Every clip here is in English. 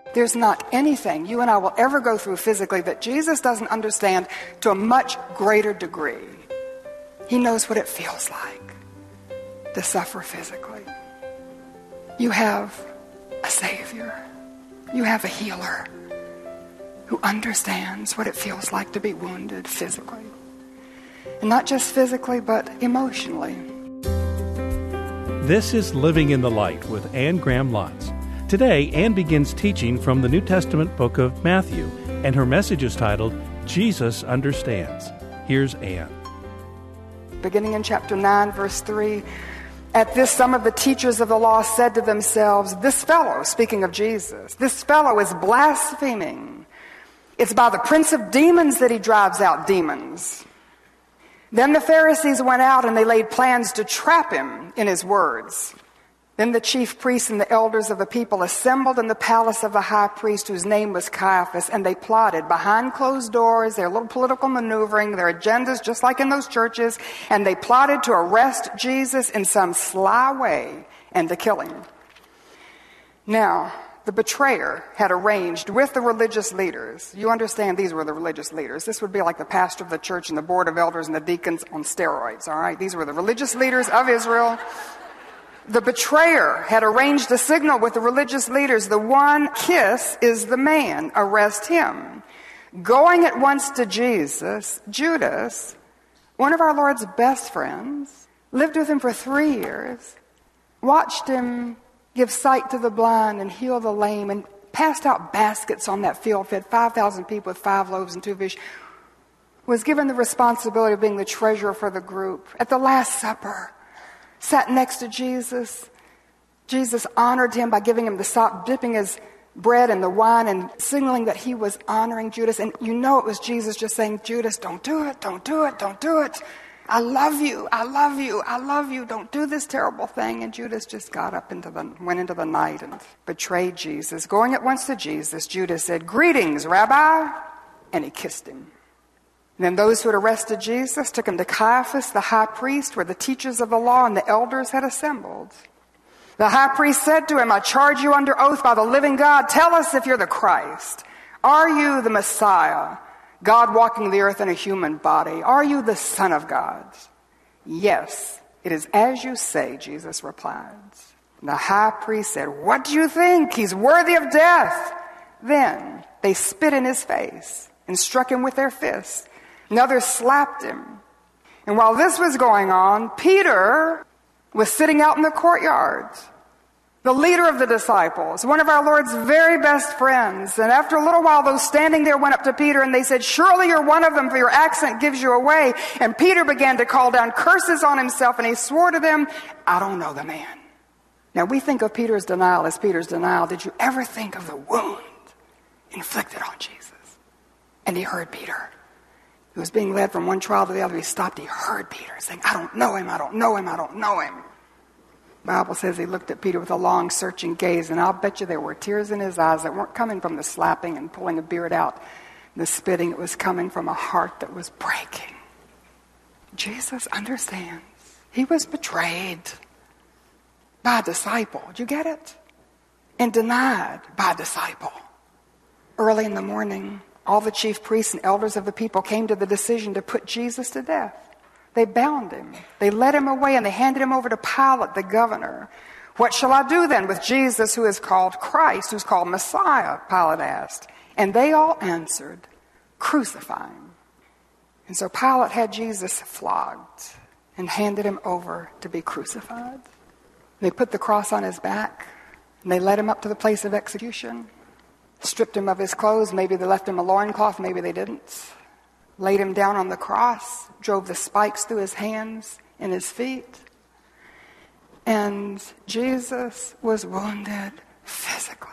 There's not anything you and I will ever go through physically that Jesus doesn't understand to a much greater degree. He knows what it feels like to suffer physically. You have a Savior. You have a healer who understands what it feels like to be wounded physically. And not just physically, but emotionally. This is Living in the Light with Anne Graham Lotz. Today, Anne begins teaching from the New Testament book of Matthew, and her message is titled, Jesus Understands. Here's Anne. Beginning in chapter 9, verse 3, at this some of the teachers of the law said to themselves, this fellow, speaking of Jesus, this fellow is blaspheming. It's by the prince of demons that he drives out demons. Then the Pharisees went out and they laid plans to trap him in his words. Then the chief priests and the elders of the people assembled in the palace of the high priest, whose name was Caiaphas, and they plotted behind closed doors, their little political maneuvering, their agendas, just like in those churches, and they plotted to arrest Jesus in some sly way and to kill him. Now, the betrayer had arranged with the religious leaders. You understand these were the religious leaders. This would be like the pastor of the church and the board of elders and the deacons on steroids, all right? These were the religious leaders of Israel. The betrayer had arranged a signal with the religious leaders. The one kiss is the man. Arrest him. Going at once to Jesus, Judas, one of our Lord's best friends, lived with him for 3 years, watched him give sight to the blind and heal the lame, and passed out baskets on that field, fed 5,000 people with 5 loaves and 2 fish, was given the responsibility of being the treasurer for the group. At the Last Supper, sat next to Jesus. Jesus honored him by giving him the sop, dipping his bread in the wine and signaling that he was honoring Judas. And you know it was Jesus just saying, Judas, don't do it, don't do it, don't do it. I love you, I love you, I love you. Don't do this terrible thing. And Judas just got up went into the night and betrayed Jesus. Going at once to Jesus, Judas said, greetings, Rabbi. And he kissed him. And then those who had arrested Jesus took him to Caiaphas, the high priest, where the teachers of the law and the elders had assembled. The high priest said to him, I charge you under oath by the living God, tell us if you're the Christ. Are you the Messiah, God walking the earth in a human body? Are you the Son of God? Yes, it is as you say, Jesus replied. And the high priest said, what do you think? He's worthy of death. Then they spit in his face and struck him with their fists. And others slapped him. And while this was going on, Peter was sitting out in the courtyard. The leader of the disciples, one of our Lord's very best friends. And after a little while, those standing there went up to Peter and they said, surely you're one of them, for your accent gives you away. And Peter began to call down curses on himself, and he swore to them, I don't know the man. Now we think of Peter's denial as Peter's denial. Did you ever think of the wound inflicted on Jesus? And he heard Peter. He was being led from one trial to the other. He stopped. He heard Peter saying, I don't know him, I don't know him, I don't know him. The Bible says he looked at Peter with a long, searching gaze, and I'll bet you there were tears in his eyes that weren't coming from the slapping and pulling a beard out, the spitting. It was coming from a heart that was breaking. Jesus understands. He was betrayed by a disciple. Did you get it? And denied by a disciple. Early in the morning, all the chief priests and elders of the people came to the decision to put Jesus to death. They bound him. They led him away and they handed him over to Pilate, the governor. What shall I do then with Jesus, who is called Christ, who's called Messiah? Pilate asked. And they all answered, crucify him. And so Pilate had Jesus flogged and handed him over to be crucified. They put the cross on his back and they led him up to the place of execution. Stripped him of his clothes. Maybe they left him a loincloth, maybe they didn't. Laid him down on the cross, drove the spikes through his hands and his feet. And Jesus was wounded physically.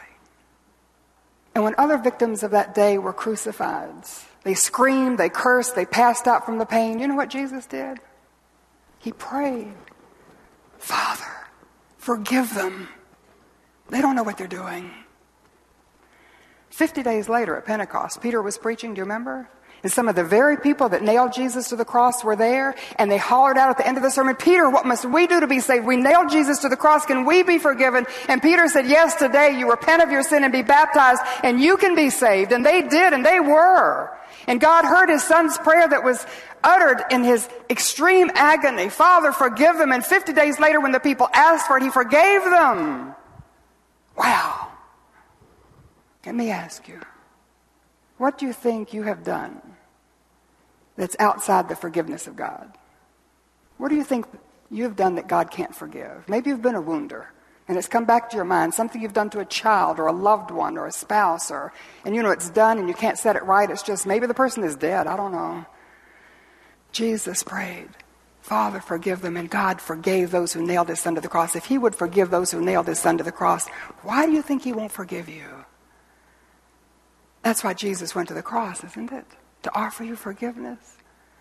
And when other victims of that day were crucified, they screamed, they cursed, they passed out from the pain. You know what Jesus did? He prayed, Father, forgive them. They don't know what they're doing. 50 days later at Pentecost, Peter was preaching, do you remember? And some of the very people that nailed Jesus to the cross were there, and they hollered out at the end of the sermon, Peter, what must we do to be saved? We nailed Jesus to the cross. Can we be forgiven? And Peter said, yes, today you repent of your sin and be baptized, and you can be saved. And they did, and they were. And God heard his son's prayer that was uttered in his extreme agony. Father, forgive them. And 50 days later, when the people asked for it, he forgave them. Wow. Let me ask you, what do you think you have done that's outside the forgiveness of God? What do you think you have done that God can't forgive? Maybe you've been a wounder, and it's come back to your mind, something you've done to a child or a loved one or a spouse, and you know it's done and you can't set it right. It's just maybe the person is dead. I don't know. Jesus prayed, Father, forgive them, and God forgave those who nailed his son to the cross. If he would forgive those who nailed his son to the cross, why do you think he won't forgive you? That's why Jesus went to the cross, isn't it? To offer you forgiveness.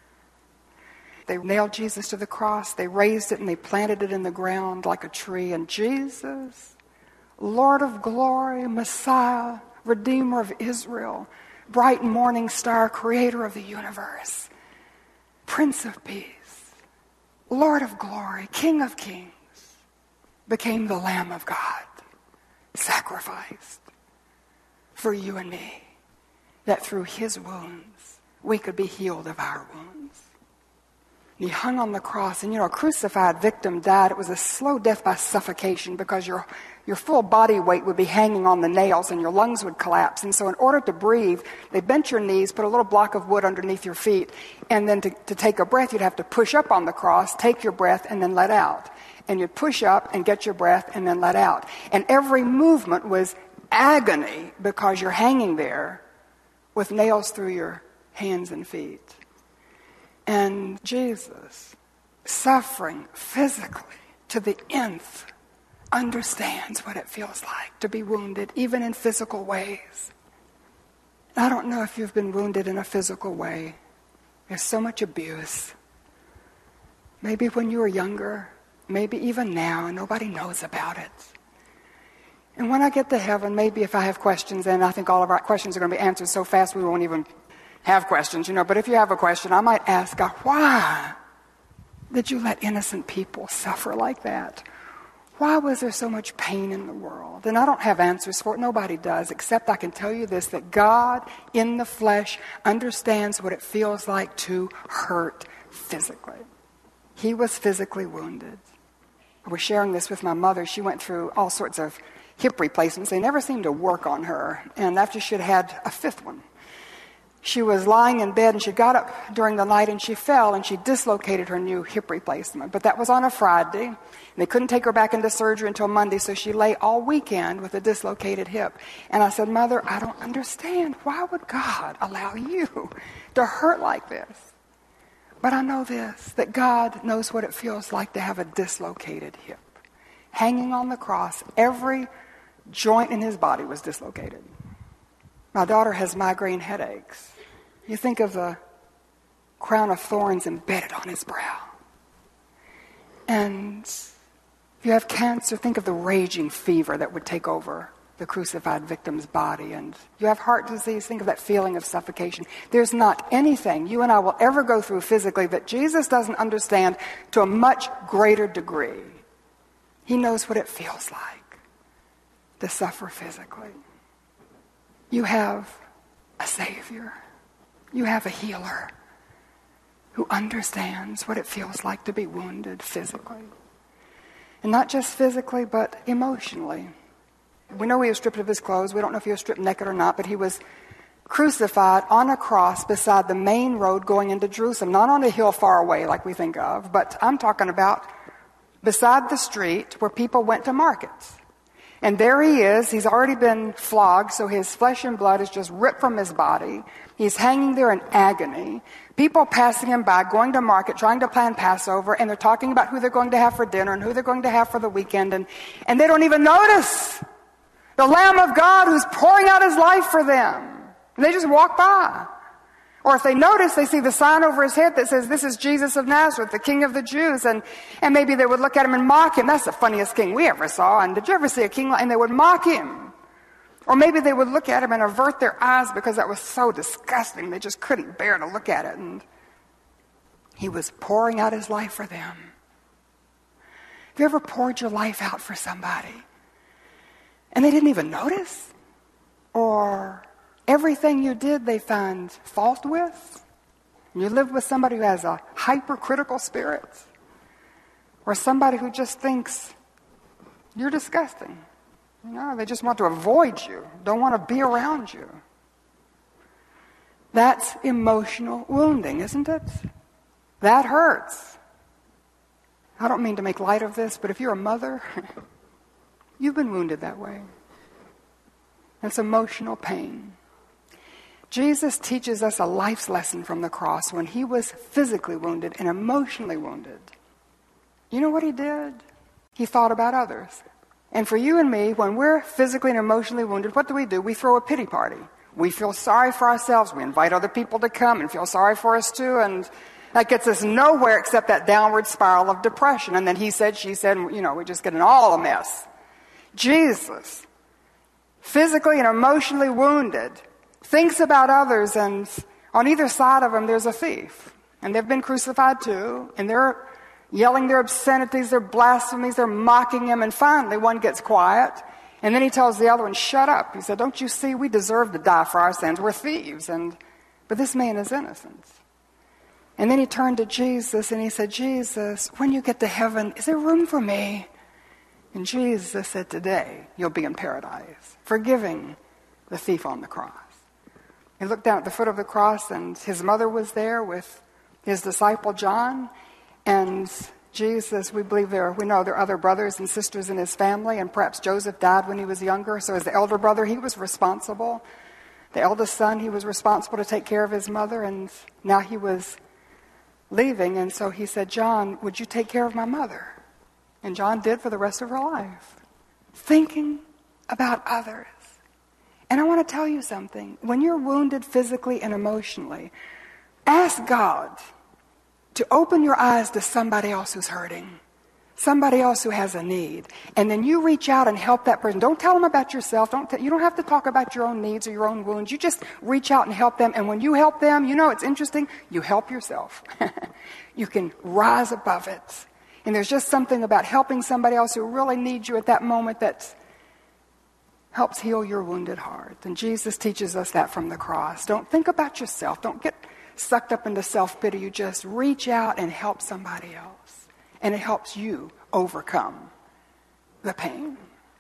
They nailed Jesus to the cross, they raised it, and they planted it in the ground like a tree. And Jesus, Lord of glory, Messiah, Redeemer of Israel, bright morning star, creator of the universe, Prince of Peace, Lord of glory, King of kings, became the Lamb of God, sacrificed for you and me, that through his wounds we could be healed of our wounds. And he hung on the cross, and a crucified victim died. It was a slow death by suffocation because your full body weight would be hanging on the nails and your lungs would collapse. And so in order to breathe, they bent your knees, put a little block of wood underneath your feet, and then to take a breath, you'd have to push up on the cross, take your breath, and then let out. And you'd push up and get your breath and then let out. And every movement was agony because you're hanging there with nails through your hands and feet. And Jesus, suffering physically to the nth, understands what it feels like to be wounded, even in physical ways. I don't know if you've been wounded in a physical way. There's so much abuse. Maybe when you were younger, maybe even now, and nobody knows about it. And when I get to heaven, maybe if I have questions, and I think all of our questions are going to be answered so fast we won't even have questions, but if you have a question, I might ask God, why did you let innocent people suffer like that? Why was there so much pain in the world? And I don't have answers for it. Nobody does, except I can tell you this, that God in the flesh understands what it feels like to hurt physically. He was physically wounded. I was sharing this with my mother. She went through all sorts of hip replacements. They never seemed to work on her. And after she'd had a fifth one, she was lying in bed and she got up during the night and she fell and she dislocated her new hip replacement. But that was on a Friday. And they couldn't take her back into surgery until Monday, so she lay all weekend with a dislocated hip. And I said, Mother, I don't understand. Why would God allow you to hurt like this? But I know this, that God knows what it feels like to have a dislocated hip. Hanging on the cross, every joint in his body was dislocated. My daughter has migraine headaches. You think of the crown of thorns embedded on his brow. And if you have cancer, think of the raging fever that would take over the crucified victim's body. And you have heart disease, think of that feeling of suffocation. There's not anything you and I will ever go through physically that Jesus doesn't understand to a much greater degree. He knows what it feels like to suffer physically. You have a Savior. You have a healer who understands what it feels like to be wounded physically. And not just physically, but emotionally. We know he was stripped of his clothes. We don't know if he was stripped naked or not, but he was crucified on a cross beside the main road going into Jerusalem. Not on a hill far away like we think of, but I'm talking about beside the street where people went to markets. And there he is. He's already been flogged, so his flesh and blood is just ripped from his body. He's hanging there in agony. People passing him by, going to market, trying to plan Passover, and they're talking about who they're going to have for dinner and who they're going to have for the weekend, and they don't even notice the Lamb of God who's pouring out his life for them. And they just walk by. Or if they notice, they see the sign over his head that says, "This is Jesus of Nazareth, the King of the Jews." And maybe they would look at him and mock him. That's the funniest king we ever saw. And did you ever see a king like? And they would mock him. Or maybe they would look at him and avert their eyes because that was so disgusting. They just couldn't bear to look at it. And he was pouring out his life for them. Have you ever poured your life out for somebody and they didn't even notice? Or everything you did they find fault with? You live with somebody who has a hypercritical spirit? Or somebody who just thinks you're disgusting? You know, they just want to avoid you, don't want to be around you. That's emotional wounding, isn't it? That hurts. I don't mean to make light of this, but if you're a mother, you've been wounded that way. It's emotional pain. Jesus teaches us a life's lesson from the cross when he was physically wounded and emotionally wounded. You know what he did? He thought about others. And for you and me, when we're physically and emotionally wounded, what do? We throw a pity party. We feel sorry for ourselves. We invite other people to come and feel sorry for us too. And that gets us nowhere except that downward spiral of depression. And then he said, she said, and, we just get in all a mess. Jesus, physically and emotionally wounded, thinks about others, and on either side of him there's a thief. And they've been crucified too. And they're yelling their obscenities, their blasphemies, they're mocking him. And finally one gets quiet. And then he tells the other one, shut up. He said, don't you see, we deserve to die for our sins. We're thieves. But this man is innocent. And then he turned to Jesus and he said, Jesus, when you get to heaven, is there room for me? And Jesus said, today you'll be in paradise, forgiving the thief on the cross. He looked down at the foot of the cross, and his mother was there with his disciple John. And Jesus, we know there are other brothers and sisters in his family, and perhaps Joseph died when he was younger. So as the elder brother, he was responsible. The eldest son, he was responsible to take care of his mother, and now he was leaving. And so he said, John, would you take care of my mother? And John did for the rest of her life, thinking about others. And I want to tell you something. When you're wounded physically and emotionally, ask God to open your eyes to somebody else who's hurting, somebody else who has a need. And then you reach out and help that person. Don't tell them about yourself. You don't have to talk about your own needs or your own wounds. You just reach out and help them. And when you help them, it's interesting, you help yourself. You can rise above it. And there's just something about helping somebody else who really needs you at that moment that helps heal your wounded heart. And Jesus teaches us that from the cross. Don't think about yourself. Don't get sucked up into self-pity. You just reach out and help somebody else. And it helps you overcome the pain.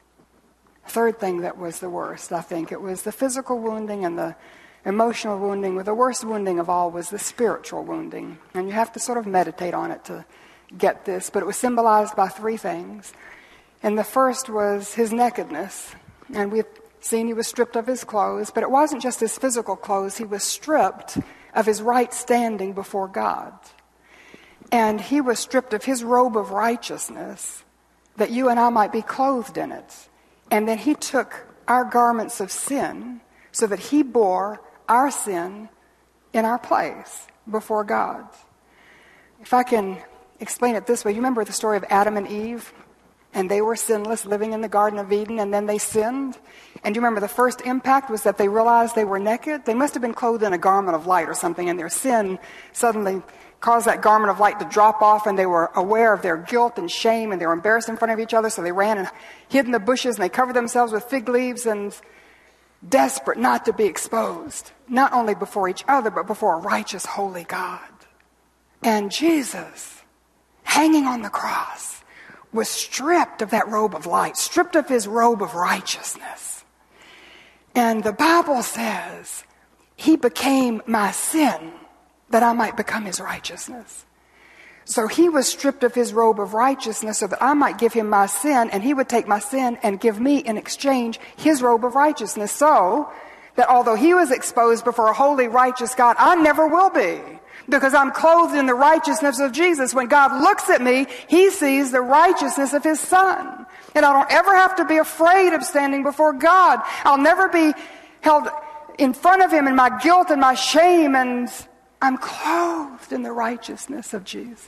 Third thing that was the worst, I think, it was the physical wounding and the emotional wounding. The worst wounding of all was the spiritual wounding. And you have to sort of meditate on it to get this. But it was symbolized by three things. And the first was his nakedness. And we've seen he was stripped of his clothes. But it wasn't just his physical clothes. He was stripped of his right standing before God. And he was stripped of his robe of righteousness that you and I might be clothed in it. And then he took our garments of sin so that he bore our sin in our place before God. If I can explain it this way, you remember the story of Adam and Eve? And they were sinless, living in the Garden of Eden, and then they sinned. And you remember the first impact was that they realized they were naked? They must have been clothed in a garment of light or something, and their sin suddenly caused that garment of light to drop off, and they were aware of their guilt and shame, and they were embarrassed in front of each other, so they ran and hid in the bushes, and they covered themselves with fig leaves, and desperate not to be exposed, not only before each other, but before a righteous, holy God. And Jesus, hanging on the cross, was stripped of that robe of light, stripped of his robe of righteousness. And the Bible says he became my sin that I might become his righteousness. So he was stripped of his robe of righteousness so that I might give him my sin, and he would take my sin and give me in exchange his robe of righteousness, so that although he was exposed before a holy, righteous God, I never will be. Because I'm clothed in the righteousness of Jesus. When God looks at me, he sees the righteousness of his Son. And I don't ever have to be afraid of standing before God. I'll never be held in front of him in my guilt and my shame. And I'm clothed in the righteousness of Jesus.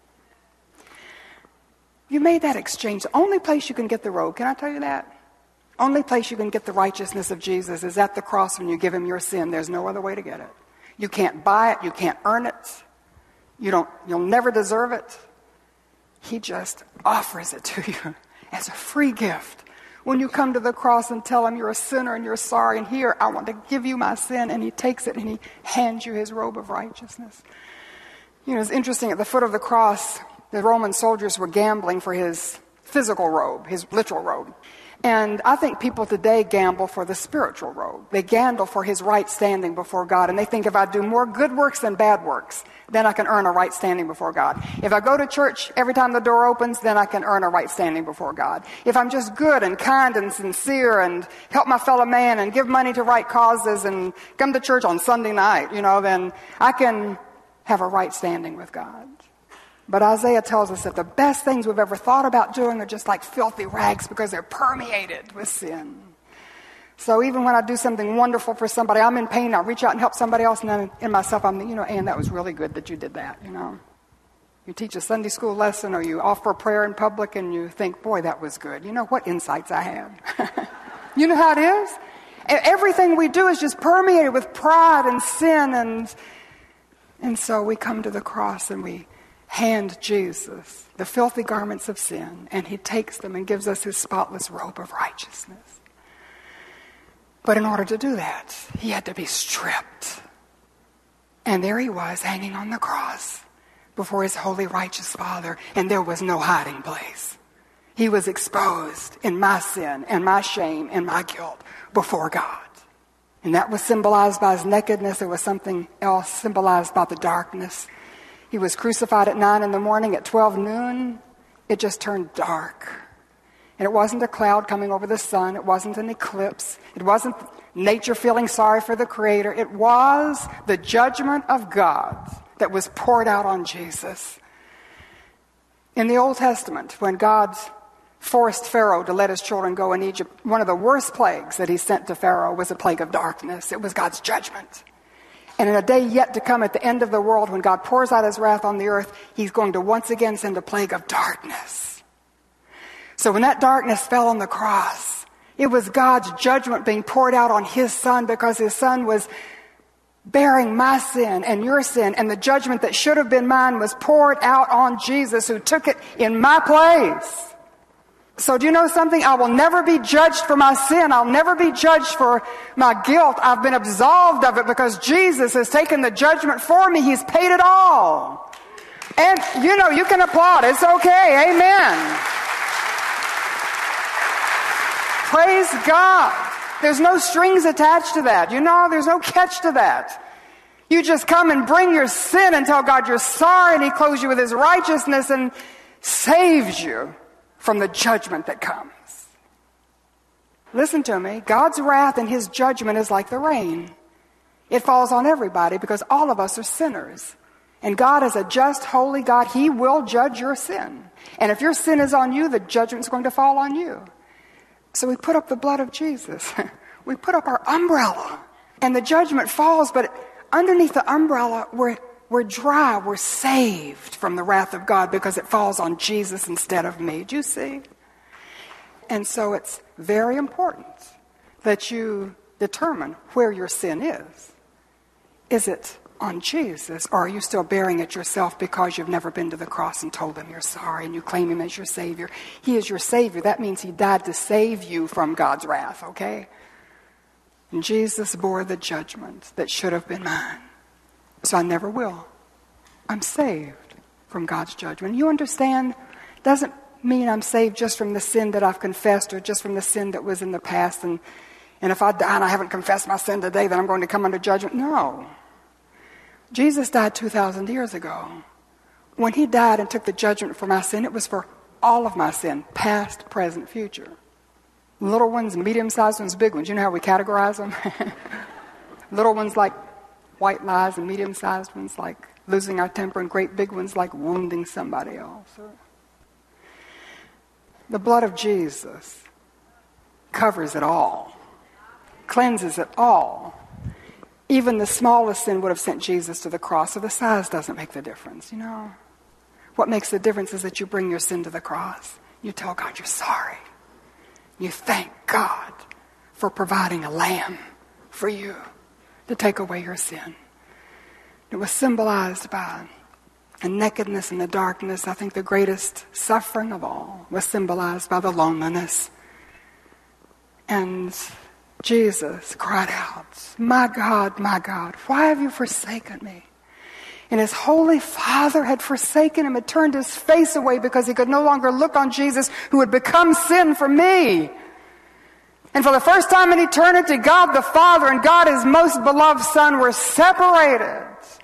You made that exchange. The only place you can get the robe, can I tell you that? Only place you can get the righteousness of Jesus is at the cross when you give him your sin. There's no other way to get it. You can't buy it. You can't earn it. You'll never deserve it. He just offers it to you as a free gift. When you come to the cross and tell him you're a sinner and you're sorry, and here, I want to give you my sin, and he takes it and he hands you his robe of righteousness. It's interesting, at the foot of the cross, the Roman soldiers were gambling for his physical robe, his literal robe. And I think people today gamble for the spiritual robe. They gamble for his right standing before God. And they think if I do more good works than bad works, then I can earn a right standing before God. If I go to church every time the door opens, then I can earn a right standing before God. If I'm just good and kind and sincere and help my fellow man and give money to right causes and come to church on Sunday night, then I can have a right standing with God. But Isaiah tells us that the best things we've ever thought about doing are just like filthy rags because they're permeated with sin. So even when I do something wonderful for somebody, I'm in pain, I reach out and help somebody else, and then in myself, I'm thinking, Ann, that was really good that you did that, You teach a Sunday school lesson or you offer a prayer in public and you think, boy, that was good. What insights I had. You know how it is? Everything we do is just permeated with pride and sin, and so we come to the cross and we hand Jesus the filthy garments of sin, and he takes them and gives us his spotless robe of righteousness. But in order to do that, he had to be stripped. And there he was, hanging on the cross before his holy, righteous Father, and there was no hiding place. He was exposed in my sin and my shame and my guilt before God. And that was symbolized by his nakedness. There was something else symbolized by the darkness. He was crucified at 9 a.m. At 12 noon, it just turned dark. And it wasn't a cloud coming over the sun. It wasn't an eclipse. It wasn't nature feeling sorry for the Creator. It was the judgment of God that was poured out on Jesus. In the Old Testament, when God forced Pharaoh to let his children go in Egypt, one of the worst plagues that he sent to Pharaoh was a plague of darkness. It was God's judgment. And in a day yet to come at the end of the world, when God pours out his wrath on the earth, he's going to once again send a plague of darkness. So when that darkness fell on the cross, it was God's judgment being poured out on his son, because his son was bearing my sin and your sin, and the judgment that should have been mine was poured out on Jesus, who took it in my place. So do you know something? I will never be judged for my sin. I'll never be judged for my guilt. I've been absolved of it because Jesus has taken the judgment for me. He's paid it all. And, you can applaud. It's okay. Amen. Praise God. There's no strings attached to that. There's no catch to that. You just come and bring your sin and tell God you're sorry, and he clothes you with his righteousness and saves you from the judgment that comes. Listen to me. God's wrath and his judgment is like the rain. It falls on everybody because all of us are sinners. And God is a just, holy God. He will judge your sin. And if your sin is on you, the judgment's going to fall on you. So we put up the blood of Jesus. We put up our umbrella. And the judgment falls, but underneath the umbrella, we're dry, we're saved from the wrath of God because it falls on Jesus instead of me. Do you see? And so it's very important that you determine where your sin is. Is it on Jesus, or are you still bearing it yourself because you've never been to the cross and told him you're sorry and you claim him as your Savior? He is your Savior. That means he died to save you from God's wrath, okay? And Jesus bore the judgment that should have been mine. So I never will. I'm saved from God's judgment. You understand? Doesn't mean I'm saved just from the sin that I've confessed or just from the sin that was in the past. And if I die and I haven't confessed my sin today, then I'm going to come under judgment. No. Jesus died 2,000 years ago. When he died and took the judgment for my sin, it was for all of my sin, past, present, future. Little ones, medium-sized ones, big ones. You know how we categorize them? Little ones like white lies, and medium-sized ones like losing our temper, and great big ones like wounding somebody else. The blood of Jesus covers it all, cleanses it all. Even the smallest sin would have sent Jesus to the cross, so the size doesn't make the difference, What makes the difference is that you bring your sin to the cross. You tell God you're sorry. You thank God for providing a lamb for you to take away your sin. It was symbolized by the nakedness and the darkness. I think the greatest suffering of all was symbolized by the loneliness. And Jesus cried out, my God, why have you forsaken me? And his holy Father had forsaken him, had turned his face away because he could no longer look on Jesus, who had become sin for me. And for the first time in eternity, God the Father and God his most beloved Son were separated.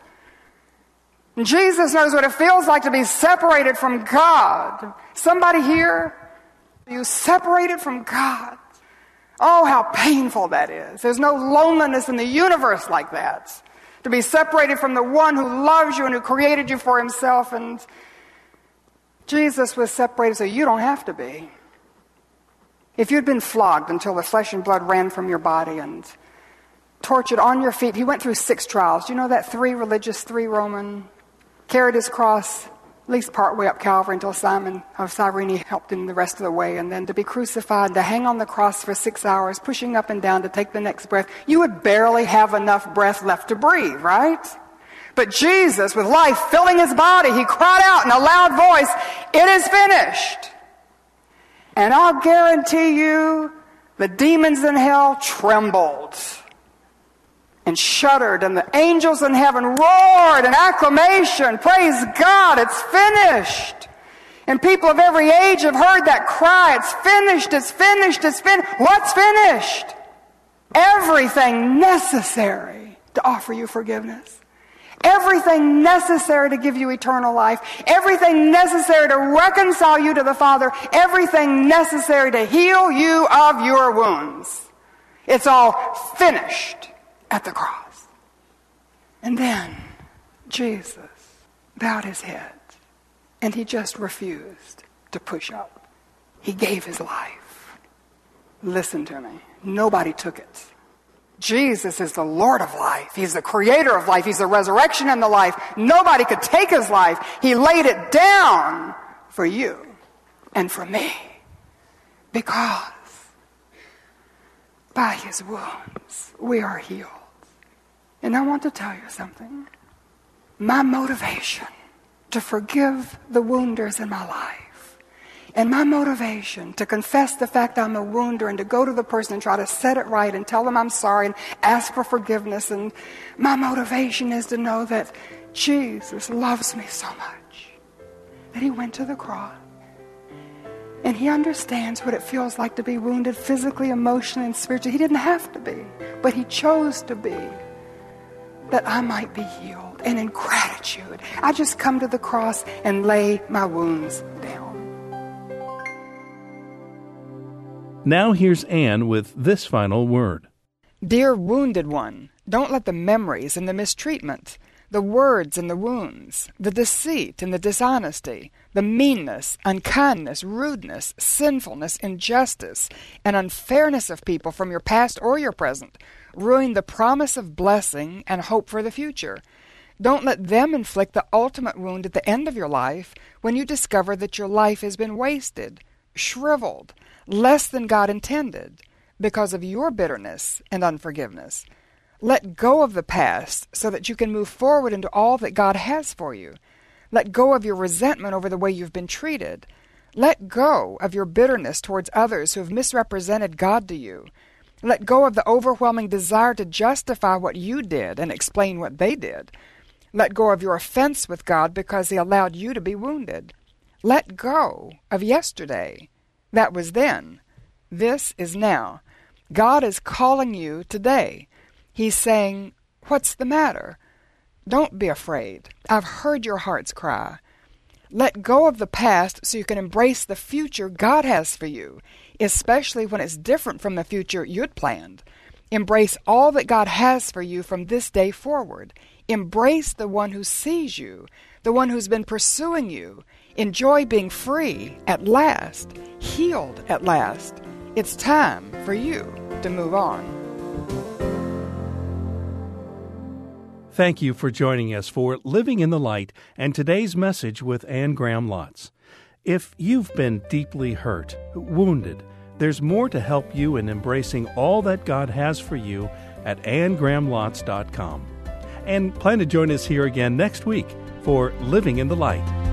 And Jesus knows what it feels like to be separated from God. Somebody here, you separated from God. Oh, how painful that is. There's no loneliness in the universe like that. To be separated from the one who loves you and who created you for himself. And Jesus was separated so you don't have to be. If you'd been flogged until the flesh and blood ran from your body and tortured on your feet, he went through 6 trials. Do you know that? 3 religious, 3 Roman. Carried his cross at least part way up Calvary until Simon of Cyrene helped him the rest of the way, and then to be crucified, to hang on the cross for 6 hours, pushing up and down to take the next breath. You would barely have enough breath left to breathe, right? But Jesus, with life filling his body, he cried out in a loud voice, "It is finished." And I'll guarantee you, the demons in hell trembled and shuddered, and the angels in heaven roared in acclamation. Praise God, it's finished. And people of every age have heard that cry, it's finished, it's finished, it's finished. What's finished? Everything necessary to offer you forgiveness. Everything necessary to give you eternal life. Everything necessary to reconcile you to the Father. Everything necessary to heal you of your wounds. It's all finished at the cross. And then Jesus bowed his head and he just refused to push up. He gave his life. Listen to me. Nobody took it. Jesus is the Lord of life. He's the creator of life. He's the resurrection and the life. Nobody could take his life. He laid it down for you and for me, because by his wounds we are healed. And I want to tell you something. My motivation to forgive the wounders in my life, and my motivation to confess the fact I'm a wounder and to go to the person and try to set it right and tell them I'm sorry and ask for forgiveness, and my motivation is to know that Jesus loves me so much that he went to the cross and he understands what it feels like to be wounded physically, emotionally, and spiritually. He didn't have to be, but he chose to be, that I might be healed. And in gratitude, I just come to the cross and lay my wounds down. Now here's Anne with this final word. Dear wounded one, don't let the memories and the mistreatment, the words and the wounds, the deceit and the dishonesty, the meanness, unkindness, rudeness, sinfulness, injustice, and unfairness of people from your past or your present ruin the promise of blessing and hope for the future. Don't let them inflict the ultimate wound at the end of your life when you discover that your life has been wasted, shriveled, less than God intended because of your bitterness and unforgiveness. Let go of the past so that you can move forward into all that God has for you. Let go of your resentment over the way you've been treated. Let go of your bitterness towards others who have misrepresented God to you. Let go of the overwhelming desire to justify what you did and explain what they did. Let go of your offense with God because he allowed you to be wounded. Let go of yesterday. That was then. This is now. God is calling you today. He's saying, "What's the matter? Don't be afraid. I've heard your heart's cry." Let go of the past so you can embrace the future God has for you, especially when it's different from the future you'd planned. Embrace all that God has for you from this day forward. Embrace the one who sees you, the one who's been pursuing you. Enjoy being free at last, healed at last. It's time for you to move on. Thank you for joining us for Living in the Light and today's message with Anne Graham Lotz. If you've been deeply hurt, wounded, There's more to help you in embracing all that God has for you at AnnGrahamLotz.com. And plan to join us here again next week for Living in the Light.